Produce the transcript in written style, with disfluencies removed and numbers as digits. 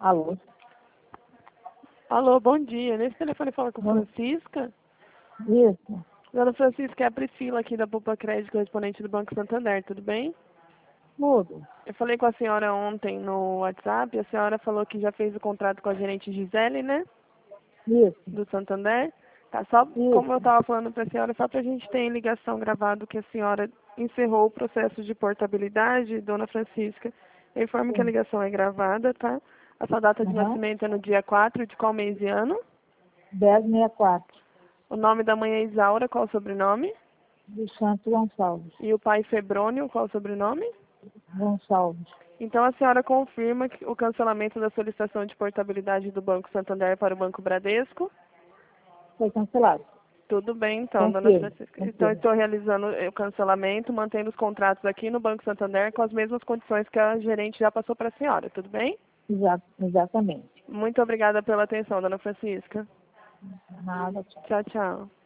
Alô? Alô, bom dia. Nesse telefone fala com Bom. Francisca. Isso. Dona Francisca, é a Priscila aqui da Poupa Crédito, correspondente do Banco Santander, tudo bem? Mudo. Eu falei com a senhora ontem no WhatsApp, a senhora falou que já fez o contrato com a gerente Gisele, né? Isso. Do Santander. Tá, só como eu Isso. estava falando para a senhora, só para a gente ter em ligação gravado que a senhora encerrou o processo de portabilidade, Dona Francisca. Eu informo que a Sim. ligação é gravada, tá? A sua data de Aham. nascimento é no dia 4 de qual mês e ano? 1064. O nome da mãe é Isaura, qual o sobrenome? Do Santo Gonçalves. E o pai Febrônio, qual o sobrenome? Gonçalves. Então a senhora confirma que o cancelamento da solicitação de portabilidade do Banco Santander para o Banco Bradesco? Foi cancelado. Tudo bem, então, dona Confirmo. Francisca. Então, Confirmo. estou realizando o cancelamento, mantendo os contratos aqui no Banco Santander com as mesmas condições que a gerente já passou para a senhora, tudo bem? Exatamente. Muito obrigada pela atenção, dona Francisca. Nada. Tchau, tchau.